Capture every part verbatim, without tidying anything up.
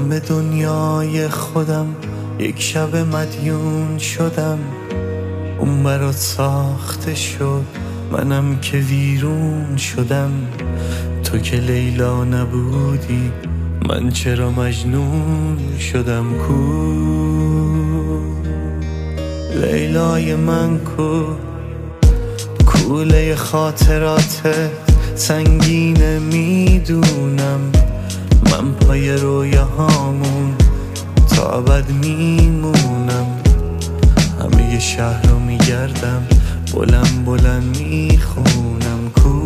من به دنیای خودم یک شب مدیون شدم. اون برات ساخته شد، منم که ویرون شدم. تو که لیلا نبودی، من چرا مجنون شدم؟ کو لیلای من، کو کوله خاطراتت سنگینه میدونم. من پای رویاهامون تا ابد میمونم. همه شهر رو میگردم، بلند بلند میخونم. کو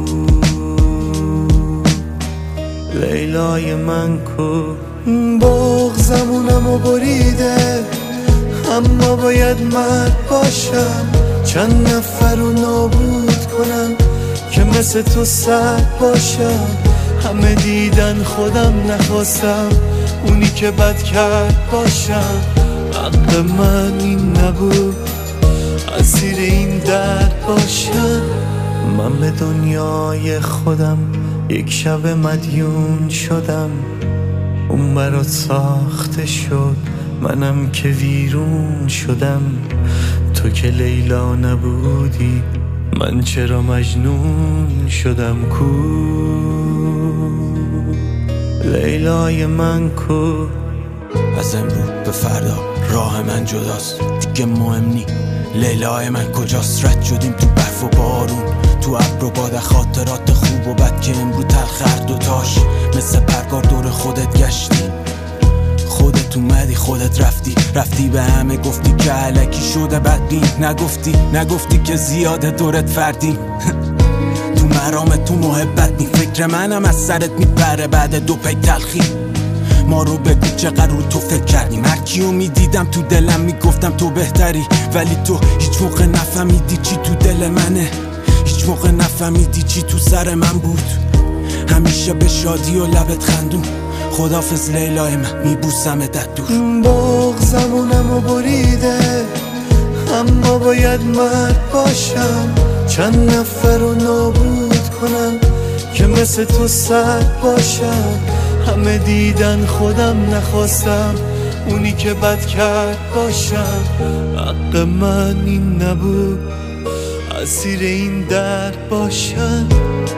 لیلای من، کو بغضمونمو بریده، اما باید مرد باشم. چند نفر رو نابود کنم که مثل تو سرد باشم. همه دیدن خودم نخواستم اونی که بد کرد باشم. حق من این نبود اسیر این درد باشم. من به دنیای خودم یک شب مدیون شدم. اون برات ساخته شد، منم که ویرون شدم. تو که لیلا نبودی، من چرا مجنون شدم؟ کو لیلای من، کو از امروز به فردا راه من جداست، دیگه مهم نی لیلای من کجاست. رد شدیم تو برف و بارون، تو ابر و باد، خاطرات خوب و بد که امروز تلخ دوتاش. مثل پرگار دور خودت گشتی، خودت اومدی خودت رفتی. رفتی به همه گفتی که علکی شده بدبین. نگفتی نگفتی که زیاده دورت فردی. تو مرام تو محبت نی، فکر منم از سرت میپره بعد دو پی تلخی. ما رو بگو چقدر رو تو فکر کردیم. هر کیو میدیدم تو دلم میگفتم تو بهتری، ولی تو هیچ موقع نفهمیدی چی تو دل منه. هیچ موقع نفهمیدی چی تو سر من بود. همیشه به شادی و لبت خندون. خدافظ لیلای من، میبوسم دت دور. بغضمونمو بریده، اما باید مرد باشم. چند نفر رو نابود کنم که مثل تو سرد باشم. همه دیدن خودم نخواستم اونی که بد کرد باشم. حق من این نبود اسیر این درد باشم.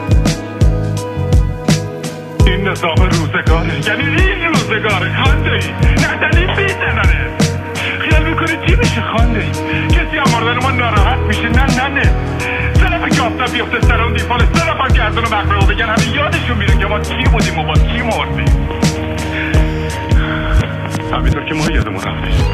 این نظام روزگاره، یعنی این روزگاره. خانده ای ندنی بیدنانه، خیال میکنی چی میشه؟ خانده ای کسی اماردن ما ناراحت میشه؟ نه نه نه سلف که آفتاب بیفته سر اون دیفال، سلف هم گردن و مقبره بگن همه یادشون میره که ما کی بودیم و با کی مردیم. همینطور که ما یادمون رفتیم.